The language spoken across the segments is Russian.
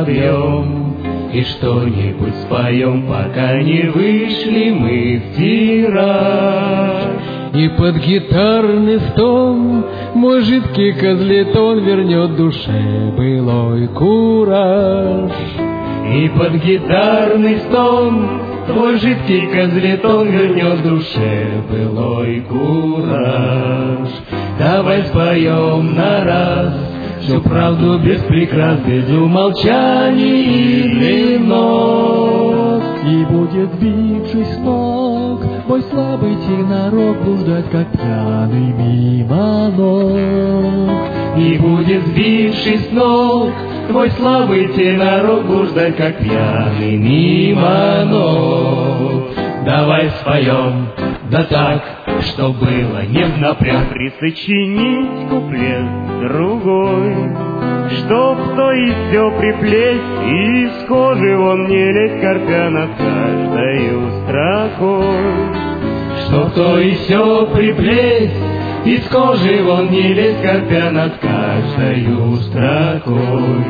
собьем и что-нибудь споем, пока не вышли мы в тираж. И под гитарный стон мой жидкий козлетон вернет душе былой кураж. И под гитарный стон твой жидкий козлетон вернет душе былой кураж. Давай споем на раз всю правду без прикрас, без умолчаний и длиннот. И будет, сбившись с ног, мой слабый тенорок блуждать, как пьяный мимо ног. И будет, сбившись с ног, твой слабый тенорок блуждать, как пьяный мимо ног. Давай споем, да так, что было не внапряг, присочинить куплет другой, чтоб то и все приплесть, и из кожи вон не лезть, корпя над каждою строкой. Чтоб то и все приплесть, из кожи вон не лезть, корпя над каждою строкой.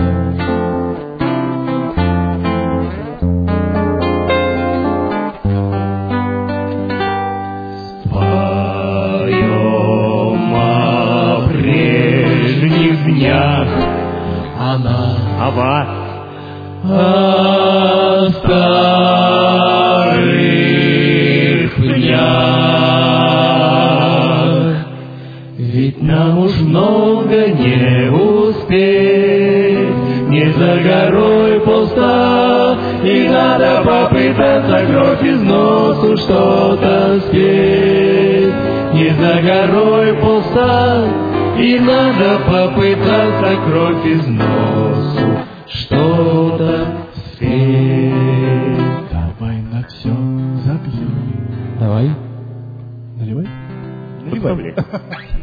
Она о вас, о старых пнях. Ведь нам уж много не успеть, не за горой полста, и надо попытаться кровь из носу что-то спеть. Не за горой полста, и надо попытаться кровь из носу что-то спеть. Давай на все забьем. Давай. Наливай. Наливай, блядь.